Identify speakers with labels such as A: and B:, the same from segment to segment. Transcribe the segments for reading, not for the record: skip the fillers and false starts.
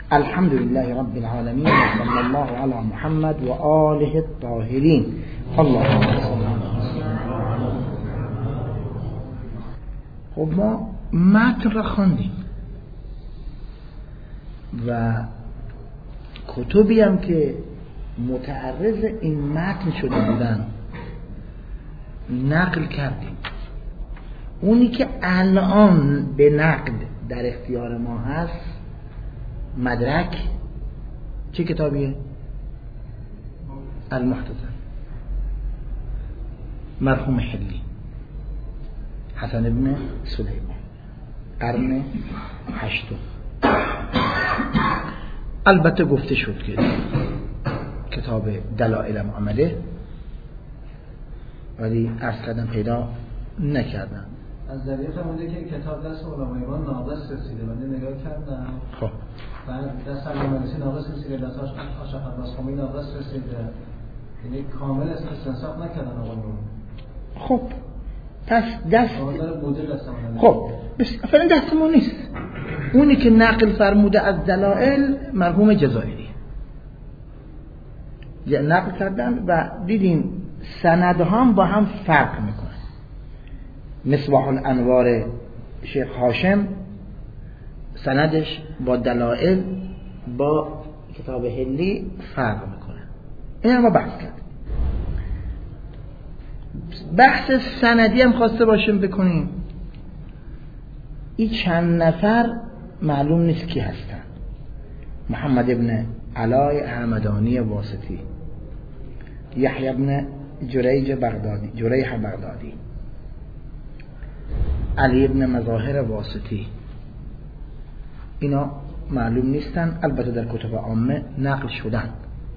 A: الحمد لله رب العالمين صلی الله علی محمد و آله الطاهرین. اللهم صل علی. خب ما متن را خواندیم و کتبی هم که متعرض این متن شده بودن نقل کردیم. اونی که الان به نقد در اختیار ما هست مدرک چه کتابیه؟ المحتضر مرحوم حلی حسن ابن سلیمان قرن 8. البته گفته شد که کتاب دلائل معامله، ولی عرض کردم پیدا نکردم.
B: از ذریعه فهمیده که کتاب دست علمای ما ناقص رسیده. من نگاه کردم
A: خب
B: بعد دست علمای ناقص رسیده، دست آشق عباسخانی ناقص رسیده، یعنی کامل استنساخ نکردن آقایون.
A: خب پس دست خب فعلا دست ما نیست. اونی که نقل فرموده از دلائل مرحوم جزائری نقل کردن و دیدیم سندها هم با هم فرق میکنن. مصباح الانوار شیخ هاشم سندش با دلائل با کتاب حلی فرق میکنه. این هم ما بحث کردیم. بحث سندی هم خواسته باشیم بکنیم. این چند نفر معلوم نیست کی هستن. محمد ابن علای همدانی واسطی، یحیی ابن جریح بغدادی، علی ابن مظاهر واسطی، اینا معلوم نیستن. البته در کتب عامه نقل شدن.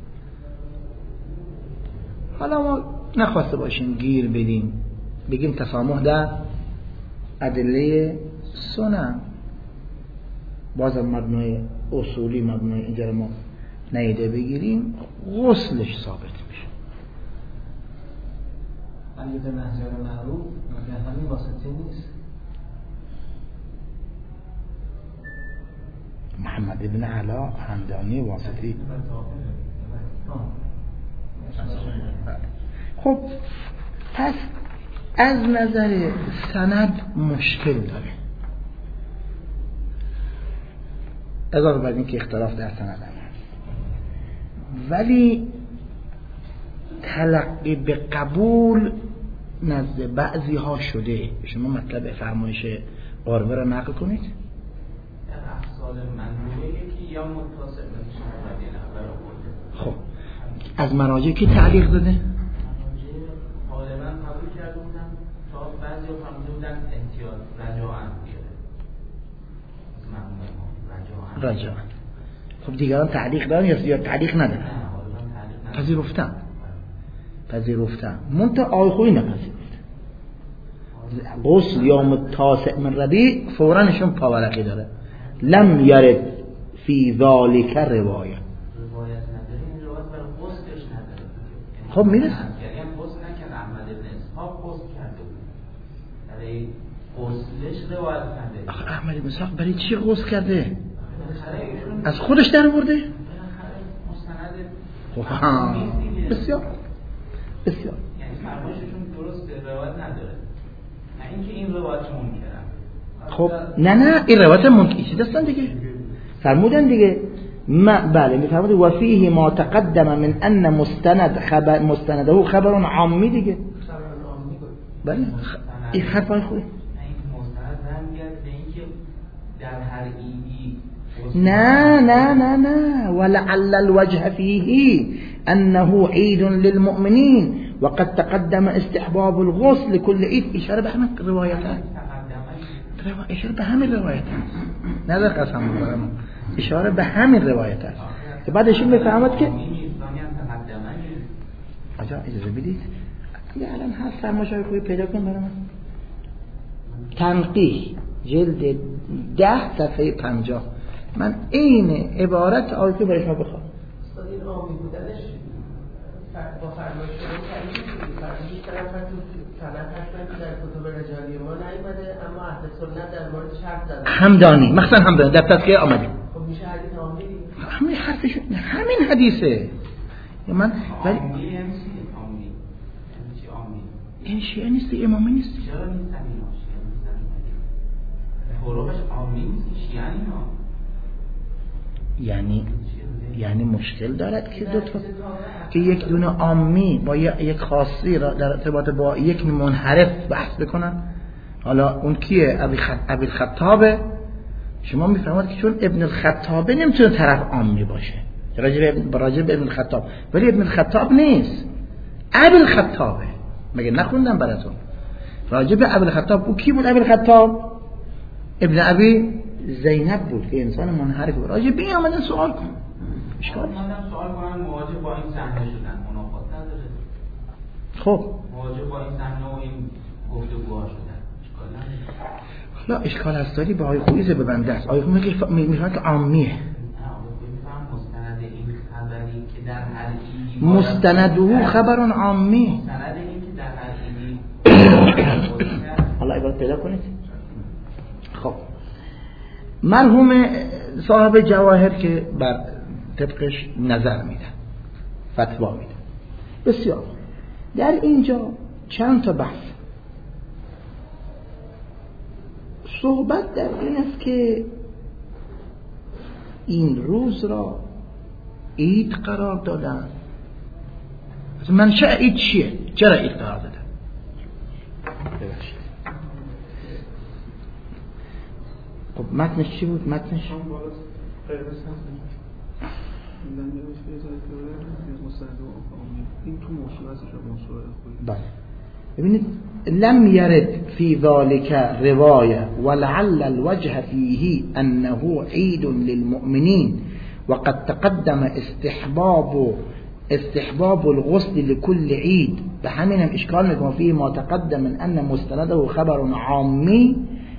A: حالا ما نخواسته باشیم گیر بدیم بگیم تسامح در ادله سنن، بازم مبنای اصولی مبنای اینجا ما نیده بگیریم غسلش ثابت میشه.
B: علی بن نهجر معروف مگه همین واسطی نیست؟
A: محمد ابن علا همدانی واسطی. خب پس از نظر سند مشکل داره، اضافه بر این که اختلاف در سند هست، ولی تلقی به قبول نزد بعضی ها شده. شما مطلب فرمایش قاربه را نقل کنید.
C: در افضال منوعه یکی یا متصل
A: خب از مراجع کی تعلیق داده؟
C: مراجع غالبا قبول کرده بودن تا بعضی ها فهمیده بودن احتیاط رجاعاً بیاره.
A: رجاعاً. خب دیگران تعلیق دارن یا تعلیق ندارن؟ پذیرفتن منتها آیخوی نپذیرفت. غسل یوم التاسع من ربیع فوراً نشون پاورقی داره. لم یرد فی ذالک روایه. خب میرسه
C: یعنی غسل نکرد. احمد بن اسحاق غسل کرده بود، برای غسلش روایت کرده.
A: آخه احمد بن اسحاق برای چی غسل کرده؟ از خودش در آورده؟
C: مستند
A: بسیار
C: یعنی فرمایششون درست روایت نداره، نه اینکه این روایت منکرن.
A: خب نه این روایت منکر چی دستن دیگه فرمودن دیگه. بله میفرمود و فیه ما تقدم من ان مستنده خبر عامی دیگه. بله این حرفای خوبه.
C: نه این مستند برمیگرده به اینکه در هر ایدی
A: نه ولعل الوجه فيه انه عيد للمؤمنين وقد تقدم استحباب الغسل لكل عيد. اشاره به همین روایتات، اشاره به همین روایتات، نظر قسم بخورم، اشاره به همین روایتات که بعدش میفهمد که اجازه بدید الان هست فرمایش‌های خوبی پیدا کن برام. تنقیح جلد 10 صفحه 50 من این عبارت آیه برای شما بخوام.
D: استاد این عامی بودنش با فرمایش فرمایش طرف در کتب رجالی ما نیامده، اما اهل سنت در موردش حرف زدن.
A: همدانی مخصوصا همدانی در تذکیه آمده.
D: خب میشه حدیث عامی دیگه.
A: همین حرفش همین حدیثه. من ولی
C: عامی یعنی چی؟
A: این شیعه نیست، امامی نیست.
C: چرا نیستن اینا؟ حروفش عامی نیست، شیعه اینا.
A: یعنی مشکل دارد که دو تا که یک دونه عامی با یک خاصی را در ارتباط با یک منحرف بحث بکنن. حالا اون کیه؟ ابی الخطابه. شما میفهمید که چون ابن الخطابه نمیتونه طرف عامی باشه راجع به ابن الخطاب، ولی ابن الخطاب نیست، ابی الخطابه. مگه نخوندم براتون راجع به ابی الخطاب؟ او کی بود ابی الخطاب؟ ابن ابی زینب بود که انسان منحرف بود. راجع به این آمدن سوال کن. اشکال
C: اومدن سوال کنن مواجه با این صحنه شدن، منافات نداره.
A: خب
C: مواجه با این صحنه و این گفتگوها شدن، اشکال نداره.
A: حالا اشکال هست داری به آقای خویزه ببنده است. آقای خویزه میفهمد که عامیه.
C: مستند این خبری که در هر ایدی
A: مستنده خبر عامی.
C: مستند این که در هر ایدی
A: حالا عبارت پیدا کنید. خب مرحوم صاحب جواهر که بر طبقش نظر میدن، فتوا میدن. بسیار در اینجا چند تا بحث صحبت در این است که این روز را عید قرار دادن. منشأ عید چیه؟ چرا عید قرار دادن؟ ببخشید. خب متنش چی بود؟ متنش
E: این تو موضوع هستش موضوع خوبی.
A: بله ببینید لم يرد في ذلك رواية ولعل الوجه فيه أنه عيد للمؤمنين وقد تقدم استحباب الغسل لكل عيد. بحمين إشكال نكون فيه ما تقدم من أن مستنده خبر عامي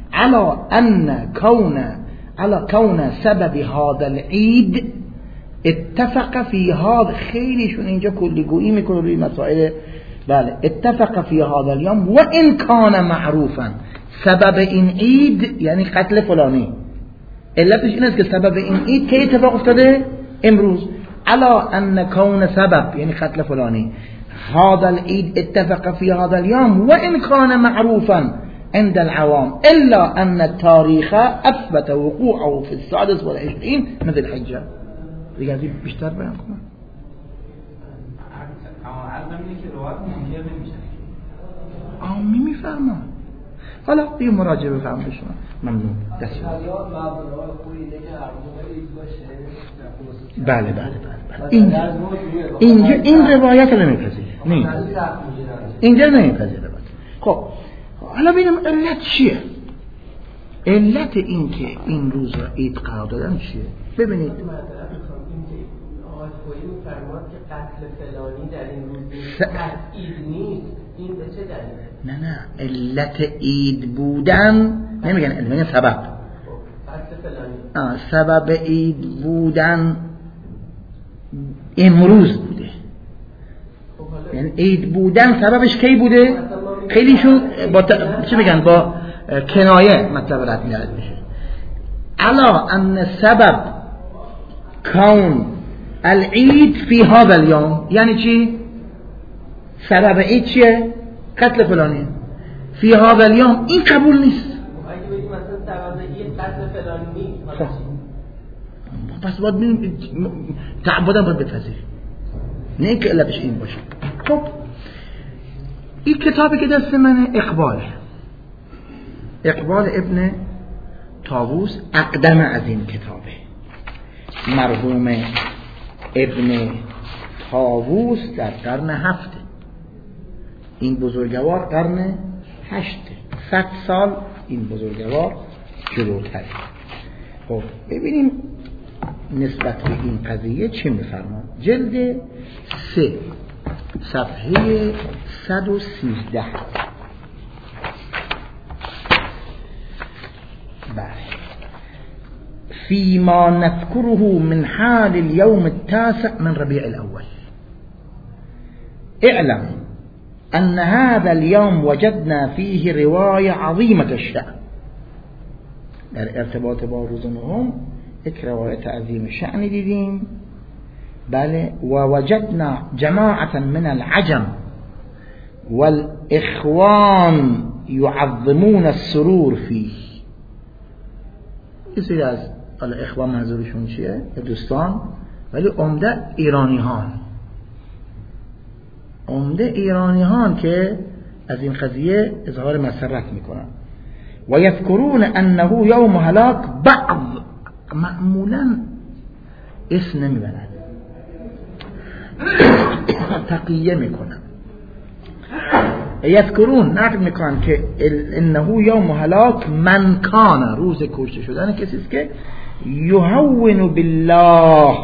A: على كون سبب هذا العيد اتفق في هذا. خیلی شون اینجا کلی گویی میکنه روی مسائل. بله اتفق في هذا اليوم وإن كان معروفا. سبب این عید یعنی قتل فلانی. علتش این است که سبب این عید که اتفاق افتاده امروز. على ان كون سبب یعنی قتل فلانی. هذا العيد اتفق في هذا اليوم وإن كان معروفا عند العوام إلا أن التاريخ أثبت وقوعه في 26 من ذي الحجة. دیگه بیشتر بیان کنم. عامی میفهمم. حالا بیا مراجعه بفهم بشم. ممنون. دست بله. اینجا این روایت رو نمیپذیره. نه. اینجا نمیپذیره. خب حالا ببینیم علت چیه؟ علت این که این روز را عید قرار دادن چیه؟ ببینید
D: آقای می‌فرماد که قتل فلانی در این روز عید نیست. این به چه دلیله؟
A: نه علت عید بودن نمیگن، میگن سبب.
D: قتل فلانی
A: سبب عید بودن امروز بوده. یعنی عید بودن سببش کی بوده؟ خیلیشون با چی میگن؟ با کنایه مطلب رد میشه. علا ان سبب کون العید فی هذا اليوم یعنی چی؟ سبب عید چیه؟ قتل فلانیه. فی هذا اليوم این قبول نیست.
D: اگه بگیم مثلا سبب عید قتل فلانی نیست
A: پس باید ببینیم تعبداً باید بپذیریم، نه که علتش این باشه. خب این کتابی که دست منه اقبال ابن طاووس اقدم از این کتابه. مرحوم ابن طاووس در قرن 7، این بزرگوار قرن 8. 100 سال این بزرگوار جلوتره. خب ببینیم نسبت به این قضیه چی میفرمان. جلد 3 صفحه 113. بله. فيما نذكره من حال اليوم التاسع من ربيع الأول اعلم أن هذا اليوم وجدنا فيه رواية عظيمة الشأن. در ارتباط با روز نهم یک روایت عظیم شأنی دیدیم. بله، و وجدنا جماعة من العجم والاخوان يعظمون السرور فيه. یه سری از اخوان منظورشون چیه؟ دوستان، ولی عمده ایرانیان که از این قضیه اظهار مسرت میکنن. و یذکرون انه یوم هلاک بعض، معمولا اسم نمیبرن، تقیه میکنن. یذکرون نقل میکنن که انه یوم هلاک من کان، روز کشته شدن کسی است که یهون بالله،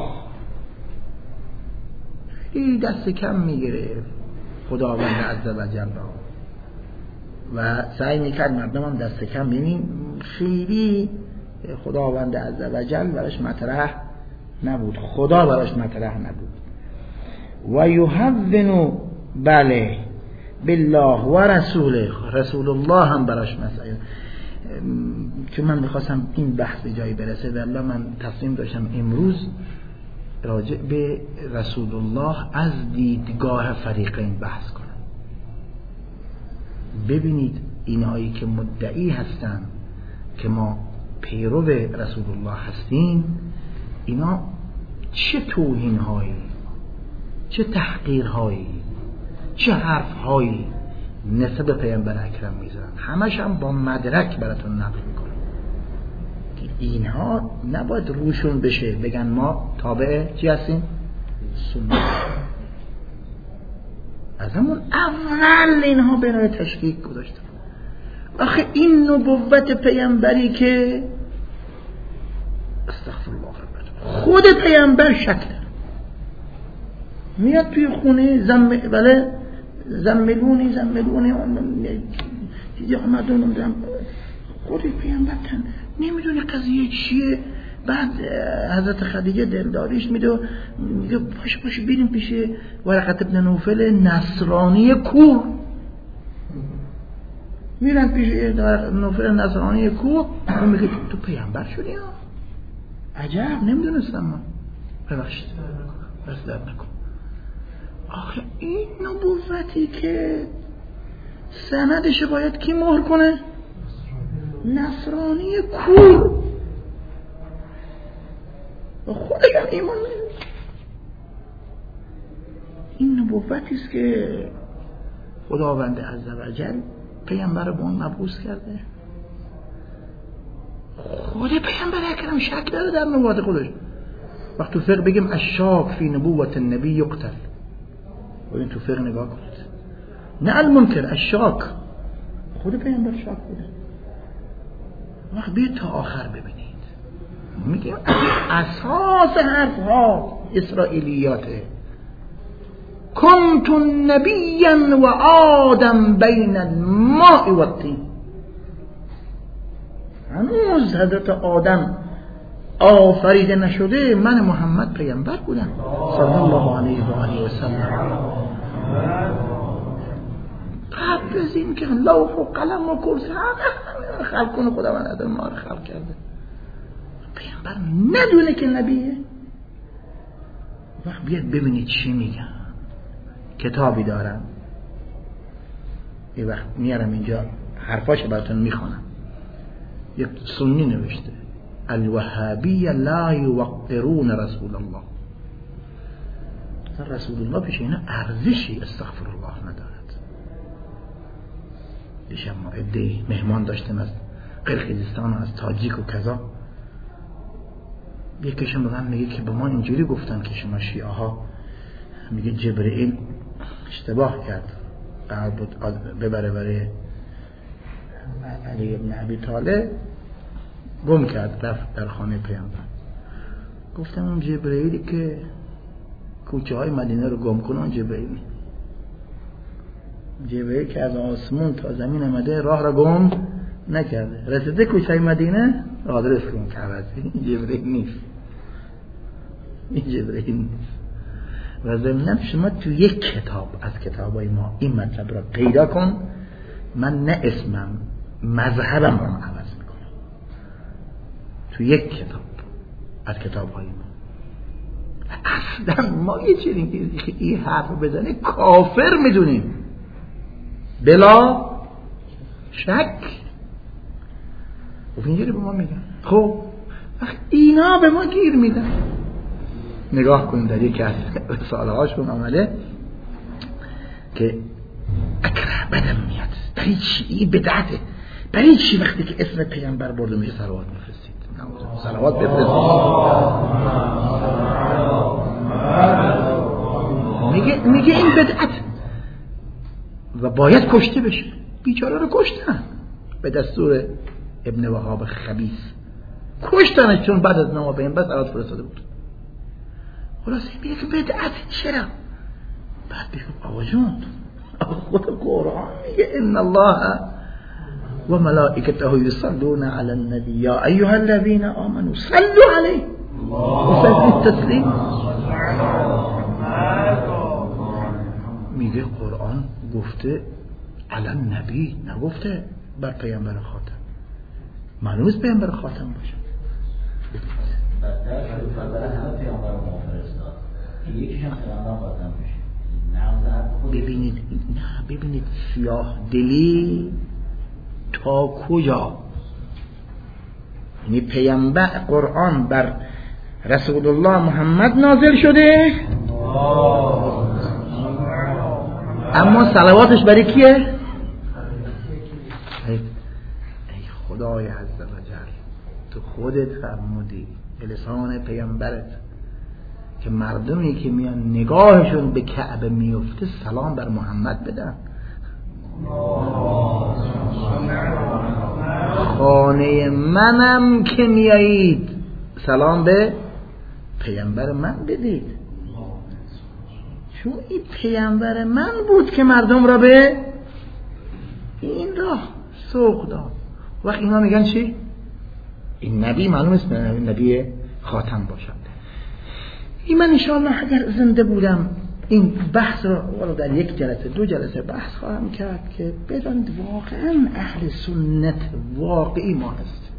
A: این دست کم میگیره خداوند عزوجل را و سعی میکرد مردم هم دست کم ببین، خیلی خداوند عزوجل براش مطرح نبود، خدا براش مطرح نبود. و یهون بله بالله و رسوله، رسول الله هم براش مسئله. که من میخواستم این بحث به جایی برسه، والله من تصمیم داشتم امروز راجع به رسول الله از دیدگاه فریقین بحث کنم. ببینید اینهایی که مدعی هستن که ما پیرو رسول الله هستیم، اینا چه توهین‌هایی، چه تحقیرهایی، چه حرف‌هایی نسبت به پیامبر اکرم میذارن. همش هم با مدرک براتون نقل میکنم که اینها نباید روشون بشه بگن ما تابع چی هستیم؟ سنت. از همون اول اینها برای تشکیک گذاشتن. آخه این نبوت پیامبری که استغفر الله خود پیامبر شک داره، میاد توی خونه زملونی چیزی آمدون نمیدونم، خود پیامبر نمیدونه قضیه چیه. بعد حضرت خدیجه دلداریش میگه پاش بریم پیش ورقه ابن نوفل نصرانی کور. میرن پیش نوفل نصرانی کور، اون میگه تو پیامبر شدی ها؟ عجب، نمیدونستم من. ببخشید بس درد نکن. آخه این نبوتی که سندش باید کی مهر کنه؟ نصرانی کور. و خودش هم ایمان نیست. این نبوتی است که خداوند عزوجل پیامبر رو به اون مبعوث کرده. خود پیامبر اکرم شک داره در نبوت خودش. وقت تو فقه بگیم الشاک فی نبوت النبی یقتل، و این تو فقه نگاه کنید، نه المنکر، الشاک. خود پیامبر شک بوده. وقت بیاید تا آخر ببینید، میگیم اساس حرف ها اسرائیلیاته. کنت نبیا و آدم بین الماء و الطین. هنوز حضرت آدم آفریده نشده، من محمد پیامبر بودم صلی الله علیه و آله و سلم. قبل از این که لوح و قلم و کرسی همه خلق کنه، خداوند آدم ما رو خلق کرده. پیامبر ندونه که نبیه. وقت بیاد ببینید چی میگن. کتابی دارم، یه وقت میارم اینجا حرفاش براتون میخونم. یک سنی نوشته الوهابی لا یوقرون رسول الله. رسول الله پیش اینا ارزشی استغفر الله ندارد. دیشب ما عده‌ای مهمان داشتیم از قرقیزستان و از تاجیک و کذا. یکیشون به من میگه که به ما اینجوری گفتن که شما شیعه ها، میگه جبرئیل اشتباه کرد، قرار بود ببره برای علی ابن ابی طالب، گم کرد رفت در خانه پیامبر. گفتم اون جبرئیلی که کوچه های مدینه رو گم کنه، اون جبرئیل که از آسمون تا زمین آمده راه را گم نکرده، رسیده کوچه های مدینه آدرس گم کرده. این جبرئیل نیست، این جبرئیل نیست. و ضمناً شما تو یک کتاب از کتابای ما این مطلب را پیدا کن، من نه اسمم مذهبم رو عوض میکنم. تو یک کتاب از کتاب‌های ما. اصلا ما یه چنین این حرف بزنه کافر میدونیم بلا شک. خب اینجوری به ما میگن. خب اینا به ما گیر میدن. نگاه کنیم در یکی از رساله هاشون آمده که اکره بدم میاد برای چی این بدعته، برای چی وقتی که اسم پیامبر برده میشه صلوات میفرستید؟ صلوات بفرستید. میگه این بدعت و باید کشته بشه. بیچاره رو کشتن به دستور ابن وهاب خبیث، کشتنش چون بعد از نام پیامبر صلوات فرستاده بود. خلاصه میگه که بدعت چرا؟ بعد بگم آقا جون خود قرآن میگه ان الله و ملائکته یصلون علی النبی یا ایها الذین آمنوا صلوا علیه و سلموا تسلیما. میگه قرآن گفته علی النبی، نگفته بر پیامبر خاتم. معلوم است پیامبر خاتم باشه. ببینید سیاه دلی تا کجا. یعنی پیامبر قرآن بر رسول الله محمد نازل شده اما صلواتش برای کیه؟ ای خدای عز و جل، تو خودت فرمودی به لسان پیامبرت که مردمی که میان نگاهشون به کعبه میفته سلام بر محمد بدن. خانه منم که میایید سلام به پیامبر من بدید، چون این پیامبر من بود که مردم را به این راه سوق داد. وقت اینا میگن چی؟ این نبی معلوم است نبی خاتم باشد. این من انشاءالله اگر زنده بودم این بحث رو در یک جلسه دو جلسه بحث خواهم کرد که بدانید واقعا اهل سنت واقعی ما هست،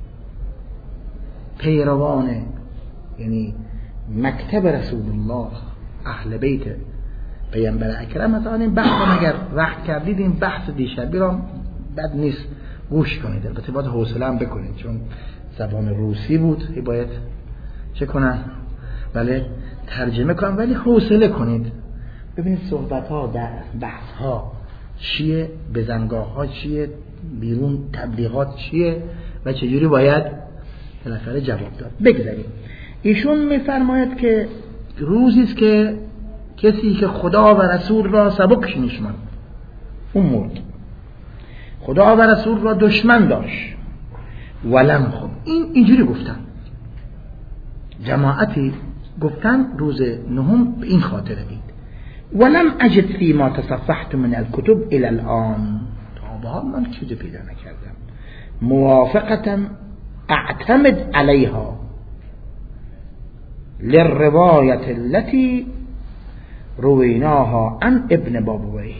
A: پیروان یعنی مکتب رسول الله اهل بیت پیامبر اکرم. مثلا این بحث اگر وقت کردید این بحث دیشبی را بد نیست گوش کنید، البته باید حوصله هم بکنید چون زبان روسی بود، باید چه کنن بله ترجمه کنم، ولی حوصله کنید ببینید صحبت ها در بحث ها چیه، بزنگاه ها چیه، بیرون تبلیغات چیه و چجوری باید بالاخره جواب داد. بگذاریم ایشون میفرماید که روزی است که کسی که خدا و رسول را سبک میشمرد اون مرد، خدا و رسول را دشمن داشت ولم. خب اینجوری گفتن جماعتی، گفتن روز نهم به این خاطره بید ولم اجد فی ما تصفحت من الكتب الى الان، تا به حال من چیزی پیدا نکردم موافقتا اعتمد علیها للروایت التي رویناها عن ابن بابوی.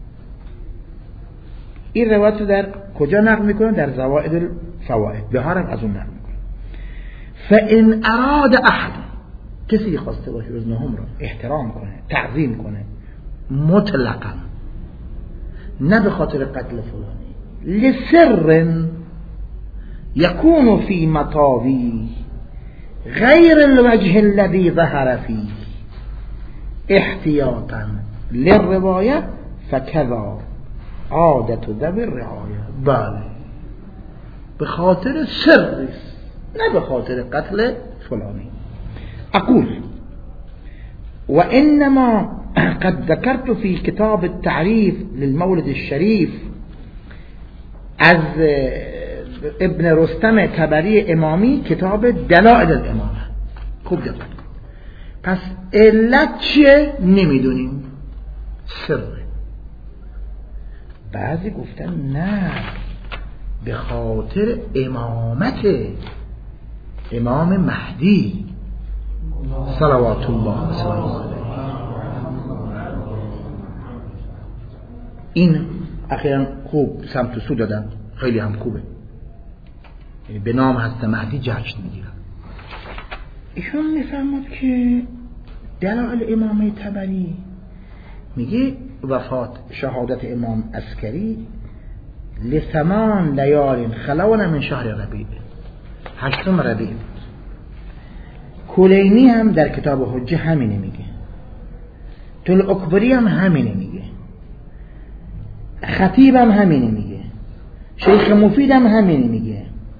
A: این روایت در کجا نقل میکنه؟ در زوائد الفوائد، بهارم از اون نقل میکنه. فان اراد احد، کسی خواسته باشه روز نهم را احترام کنه تعظیم کنه مطلقا، نه به خاطر قتل فلانی، لسر یکون فی مطاوی غیر الوجه الذي ظهر فيه احتیاطا للروایه فکذا عادت ذوی الرعایه. بله به خاطر سر، نه به خاطر قتل فلانی. اقول وانما قد ذكرت في كتاب التعريف للمولد الشريف از ابن رستم طبری امامی کتاب دلائل الامامه. خوب دقت کن. پس علت چیه نمیدونیم، سر. بعضی گفتن نه به خاطر امامت امام مهدی صلوات الله وسلامه علیه. این اخیراً خوب سمت و سو دادن، خیلی هم خوبه، به نام هست مهدی جشن میگیرن. ایشون میفرماد که دلائل امامه طبری میگه وفات شهادت امام عسکری لثمان لیال خلون من شهر ربیع، 8 ربیع بود. کلینی هم در کتاب حجه همینه میگه، طول اکبری هم همینه میگه، خطیب هم همینه میگه، شیخ مفید هم همینه میگه،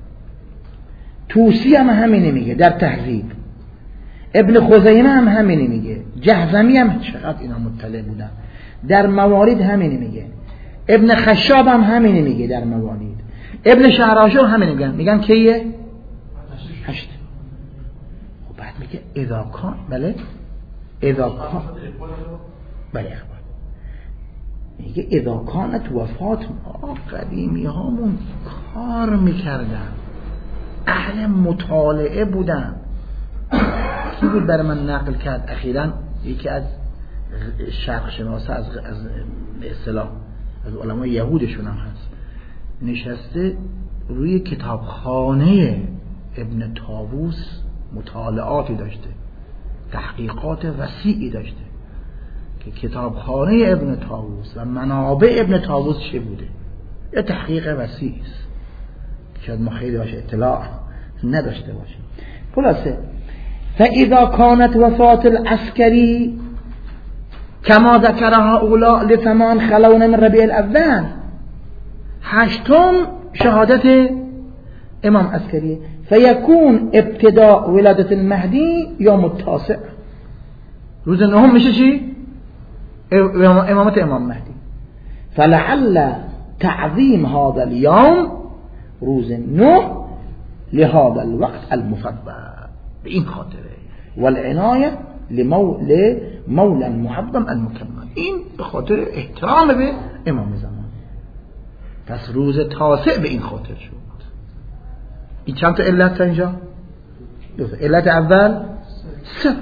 A: توسی هم همینه میگه در تهذیب، ابن خزیمه هم همینه میگه، جهضمی هم چقدر اینا مطلع بودن در موارد همینه میگه، ابن خشاب هم همینه میگه در موارد، ابن شهرآشوب همینه میگن کیه؟ 8. خب بعد میگه اذا کان، بله اذا کان، بله اخبار میگه اذا کانت وفات قدیمی هامون کار میکردن، اهل مطالعه بودن. کی بود برای من نقل کرد اخیراً؟ یکی از شرق شناسا از اصطلاح از علمای یهودشون هم هست، نشسته روی کتابخانه ابن طاووس مطالعاتی داشته، تحقیقات وسیعی داشته که کتابخانه ابن طاووس و منابع ابن طاووس چه بوده. یه تحقیق وسیع است شاید ما خیلی باشه اطلاع نداشته باشه. خلاصه فاذا كانت وفات العسكري كما ذكرها اولا لثمان خلون من ربيع الاول، 8 شهادت امام عسكري، فيكون ابتداء ولادة المهدي يوم 9، روز 9 میشه چی؟ امامت امام مهدی. فلعل تعظیم هذا اليوم روز 9 لهذا الوقت المفضل، به این خاطره، والعنایه لمولا المعظم المکمل، این به خاطر احترام به امام زمان. پس روز 9 به این خاطر شد. این چند تا علت اینجا؟ علت اول 3،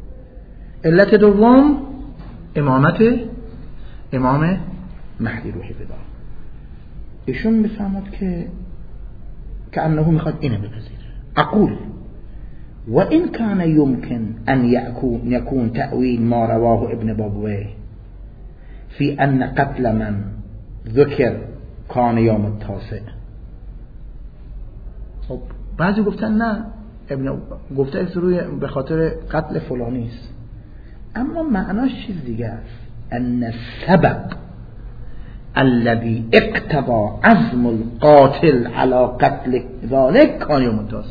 A: علت دوم امامت امام مهدی روحی بدار. ایشون میفهمد که انه میخواد اینو بپذیره. اقول وإن كان يمكن أن يكون تأويل ما رواه ابن بابويه في أن قتل من ذكر كان يوم 9. خب بعضی گفتن نه، ابن گفته روی به خاطر قتل فلانی است، اما معناش چیز دیگه است. ان السبب الذي اقتضى عزم القاتل على قتل ذلك كان يوم 9.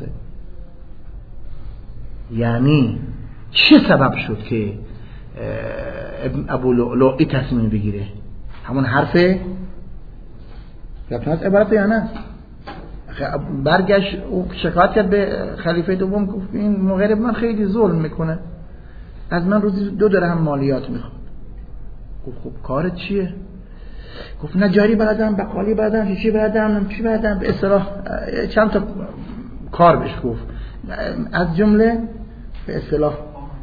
A: یعنی چه سبب شد که ابو لؤلؤی تصمیم بگیره؟ همون حرف یادتون هست عبارت یا نه؟ برگشت و شکایت کرد به خلیفه دوم، گفت این مغرب من خیلی ظلم میکنه، از من روزی 2 درهم مالیات میخواد. گفت خب کارت چیه؟ گفت نجاری بلدم، بقالی بلدم، چی بلدم، به اصطلاح چند تا کار بهش گفت، از جمله به اصطلاح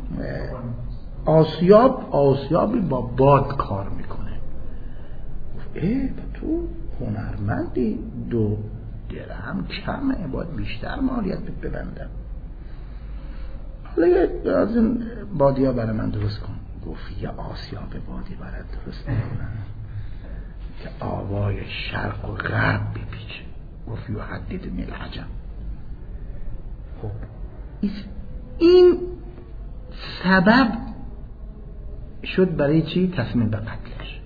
A: آسیابی با باد کار میکنه. گفت تو هنرمندی، 2 درهم کمه، باید بیشتر مالیات ببندم. حالا از این بادی ها برای من درست کن. گفت یه آسیاب بادی برای درست میکنم که آوای شرق و غرب بپیچه. گفت یحددنی العجم. خب این سبب شد برای چی؟ تصمیم به قتلش.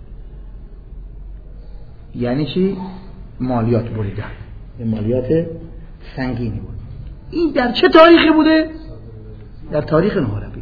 A: یعنی چی؟ مالیات بریدن، مالیات سنگینی بود. این در چه تاریخی بوده؟ در تاریخ نهربی.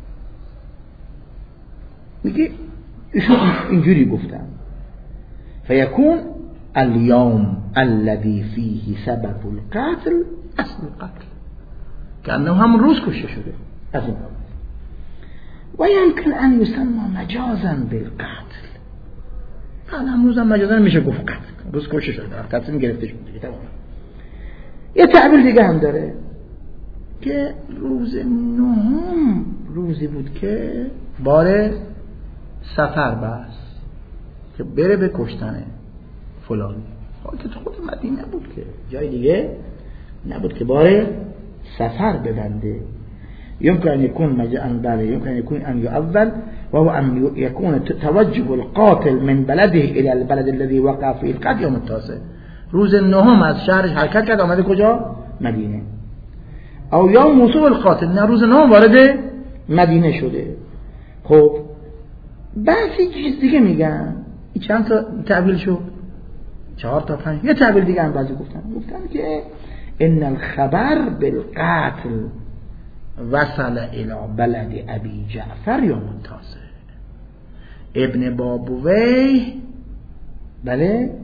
A: میگه ایشون اینجوری گفتن فیکون اليوم الذي فيه سبب القتل اصل القتل، که انه هم روز کشته شده از اون. و یمکن ان یسمى مجازا بالقتل، هم روزم مجازا میشه گفت قتل، روز کشته شده، تصمیم گرفته شده دیگه. تمام. یه تعبیر دیگه هم داره که روز 9 روزی بود که بار سفر بست که بره به کشتن فلانی. که تو خود مدینه بود، که جای دیگه نبود که بار سفر ببنده. يمكن أن يكون يمكن أن يكون أن يؤول، وهو أن يكون توجه القاتل من بلده إلى البلد الذي وقع فيه القتل يوم التاسع. روز النهم از شهرش حرکت کرد آمده کجا؟ مدینه. او یوم وصول القاتل، نه روز نهم وارد مدینه شده. خب بعضی چیز دیگه میگن این چند تا تعبیل شد؟ 4 تا 5. یه تعبیل دیگه هم بعضی گفتن که ان الخبر بالقتل وصل الى بلد ابی جعفر یوم التاسع. ابن بابویه بله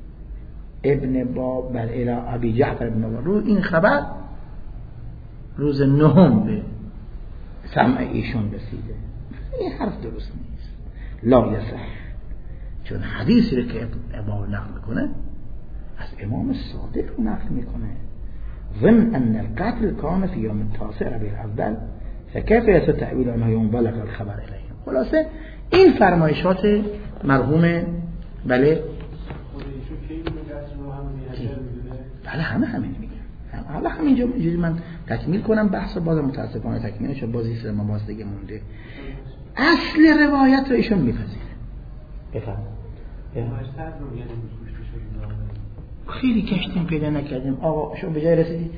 A: الى ابی جعفر ابن بابویه این خبر روز نهم به سمع ایشون رسیده. این حرف درست نیست، لا یصح، چون حدیثی رو که امام نقل میکنه از امام صادق رو نقل میکنه ضمن ان القتل كان في يوم التاسع ربيع الاول فكيف يصح تأويل انه يوم بلغ الخبر اليهم. خلاصه این فرمایشات مرحوم بله همه همین میگن. حالا همینجا من تکمیل کنم بحث باز متاسفانه تکمیلش بازی سر ما باز دیگه مونده. اصل روایت رو ایشون میپذیره. بفرمایید. خیلی کشتیم پیدا نکردیم. آقا شما به جای رسیدید؟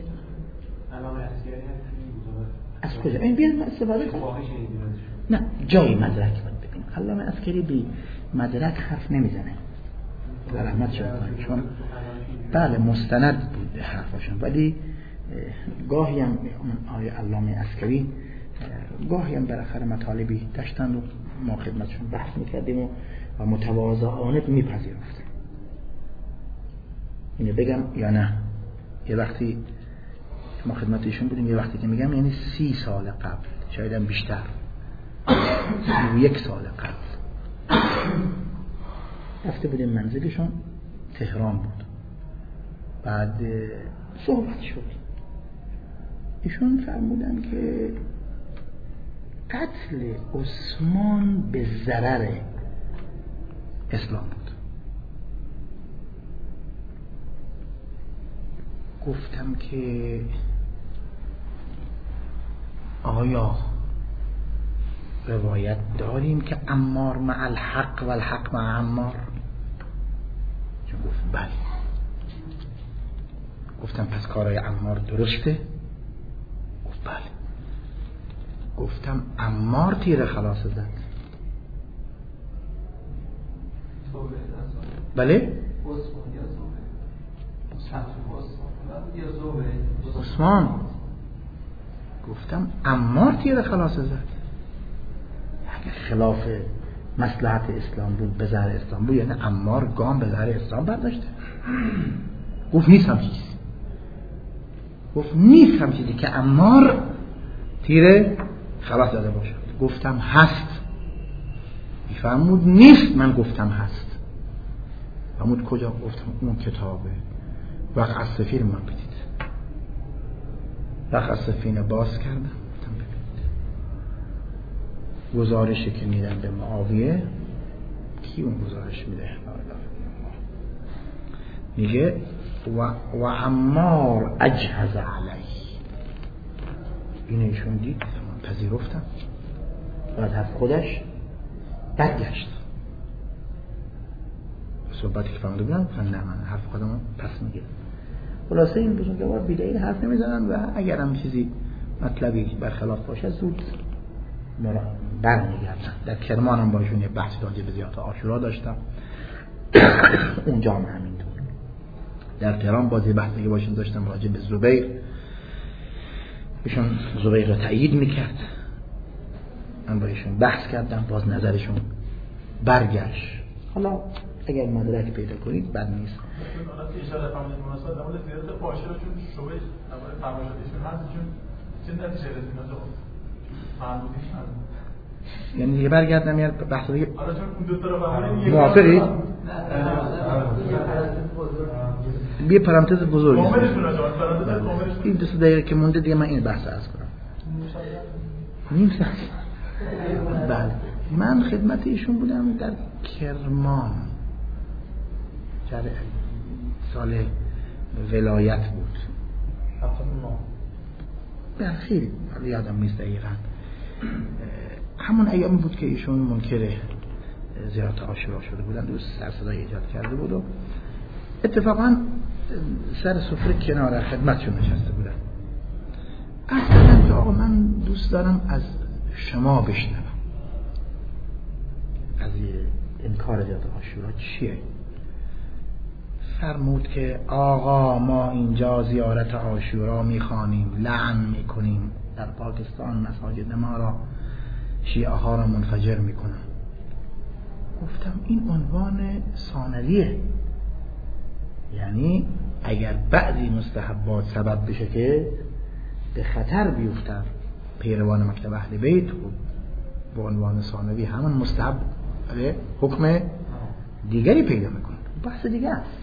A: از کجا؟ این بیاد استفاده کنیم. نه جای مدرک باید ببینیم. علامه عسکری بی مدرک حرف نمیزنه. رحمت شما کنید. چون بله مستند بود حرفاشون، ولی گاهی هم آقای علامه عسکری گاهی هم بالاخره مطالبی داشتن و ما خدمتشون بحث میکردیم و متواضعانه میپذیرفتیم. اینو بگم یا نه؟ یه وقتی ما خدمت ایشون بودیم، یه وقتی که میگم یعنی 30 سال قبل، شاید هم بیشتر، 31 سال قبل رفته بودیم منزلشون، تهران بود. بعد صحبت شد، ایشون فرمودن که قتل عثمان به ضرر اسلام بود. گفتم که آیا روایت داریم که عمار مع الحق و الحق مع عمار؟ چون گفت بله. گفتم پس کارای عمار درسته؟ گفت بله. گفتم عمار تیر خلاص زد؟ بله؟ عثمان. گفتم عمار تیر خلاص زد. اگه خلاف مصلحت اسلام بود، به ضرر اسلام بود، یعنی عمار گام به ضرر اسلام برداشته. گفت نیست هم چیزی. گفت نیست هم چیزی که عمار تیر خلاص زده باشد. گفتم هست. میفهمود نیست، من گفتم هست. فرمود کجا؟ گفتم اون کتابه وقت از سفیر من بدید. وقت از سفینه باز کردم، گفتم ببینید گزارشی که میدن به معاویه. کی اون گزارش میده؟ میگه و عمار اجهز علی. اینو ایشون دید، من پذیرفتم. بعد از خودش برگشت. صحبتی که فهمده بودم نه، من حرف خودم پس میگیرم. خلاصه این بزرگوار بیدلیل حرف نمیزنن و اگر هم چیزی مطلبی برخلاف باشه زود برمیگردن. در کرمان هم باشون یه بحث راجع به زیارت عاشورا داشتم، اونجا هم همینطور. در تهران بازی بحثی باشون داشتم راجع به زبیر، ایشون زبیر رو تایید میکرد، من با ایشون بحث کردم، باز نظرشون برگشت. حالا اگر مدرک پیدا کنید بد نیست.
F: اشاره فرمودید مناسبت در مورد زیارت عاشورا، چون شبهه در مورد فرمایشاتشون هست، چون چه نتیجه رسید فرمودیش هست.
A: یعنی دیگه برگردم یه بحث دیگه.
F: آره چون اون دو طرف همین
A: موافقید؟ یه پرانتز بزرگ این 2 دقیقه که مونده دیگه من این بحث عرض کنم. نیم ساعت. بله من خدمت ایشون بودم در کرمان، سال ولایت بود. خیلی یادم نیست دقیقا، همون ایامی بود که ایشون منکر زیارت عاشورا شده بودن، دوست سر صدای ایجاد کرده بود و اتفاقا سر سفره کنار خدمتشون نشسته بودن. اصلا که آقا من دوست دارم از شما بشنوم از انکار زیارت عاشورا چیه؟ فرمود که آقا ما اینجا زیارت عاشورا میخوانیم، لعن میکنیم، در پاکستان مساجد ما را شیعه ها را منفجر میکنن. گفتم این عنوان ثانویه، یعنی اگر بعضی مستحبات سبب بشه که به خطر بیفتن پیروان مکتب اهل بیت، به عنوان ثانوی همون مستحب حکم دیگری پیدا میکنه، بحث دیگه است.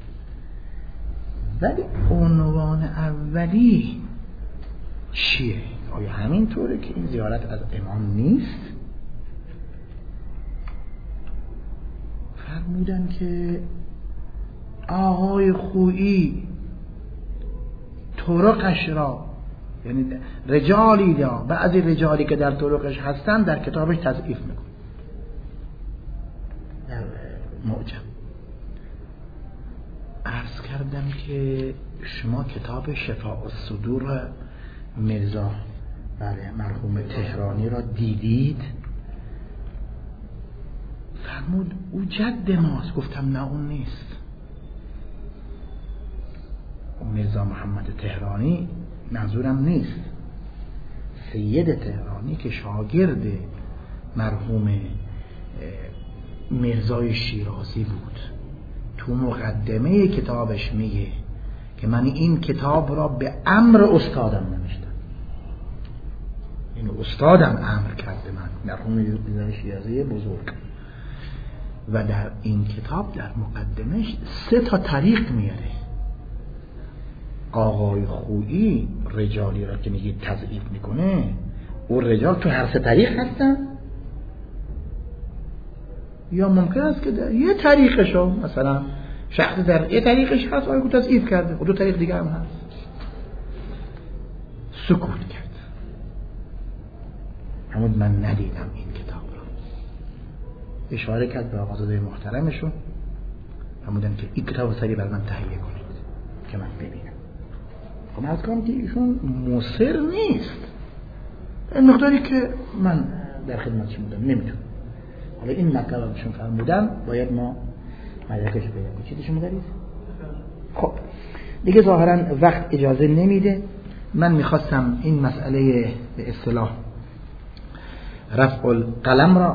A: ولی عنوان اولی چیه؟ آیا همین طوره که این زیارت از امام نیست؟ فرمودن که آقای خویی طرقش را، یعنی رجالی دا بعضی رجالی که در طرقش هستن در کتابش تضعیف میکن، در معجم. عرض کردم که شما کتاب شفاء الصدور مرزا مرحوم تهرانی را دیدید؟ فرمود او جد ماست. گفتم نه اون نیست، مرزا محمد تهرانی منظورم نیست، سید تهرانی که شاگرد مرحوم مرزای شیرازی بود، تو مقدمه کتابش میگه که من این کتاب را به امر استادم نوشتم، این استادم امر کرده من، مرحوم مرزای شیرازی بزرگ. و در این کتاب در مقدمش 3 طریق میاره. آقای خویی رجالی را که میگه تضعیف میکنه، او رجال تو هر 3 طریق هستن، یا ممکن است که در یه طریقشو مثلا شخص در یه طریقش هست آقای تضعیف کرده و 2 طریق دیگه هم هست. سکوت کرد. همون من ندیدم این کتاب را. اشاره کرد به آقازاده محترمشون، همودن که این کتاب سری بر من تهیه کنید که من ببینم. خب از کنم که ایشون مصر نیست، این مقداری که من در خدمتشون بودم نمیتونم. حالا این مطلبشون فرمودن باید ما مدرکش پیدا کنیم. چی شما دارید؟ خب دیگه ظاهرا وقت اجازه نمیده. من میخواستم این مسئله به اصطلاح رفع القلم را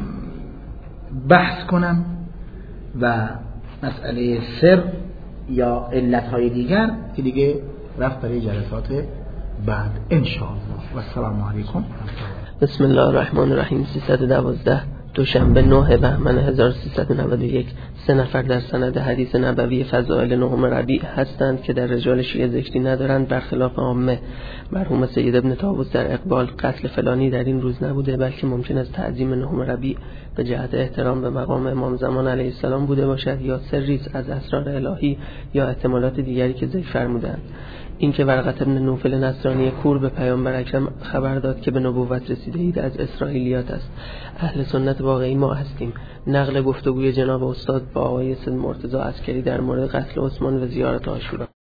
A: بحث کنم و مسئله سر یا علتهای دیگر که دیگه رفت برای جلسات بعد انشاءالله. و السلام علیکم.
D: بسم الله الرحمن الرحیم. 312 دوشنبه 9 بهمن 1391 3 نفر در سند حدیث نبوی فضائل 9 ربیع هستند که در رجال شیعه ذکری ندارند، برخلاف عامه. مرحوم سید ابن طاووس در اقبال قتل فلانی در این روز نبوده، بلکه ممکن است تعظیم 9 ربیع به جهت احترام به مقام امام زمان علیه السلام بوده باشد، یا سری از اسرار الهی یا احتمالات دیگری که ذکر فرمودند. اینکه ورقه ابن نوفل نصرانی کور به پیامبر اکرم خبر داد که به نبوت رسیده اید از اسرائیلیات است. اهل سنت واقعی ما هستیم. نقل گفتگوی جناب استاد با آقای سید مرتضی عسکری در مورد قتل عثمان و زیارت عاشورا.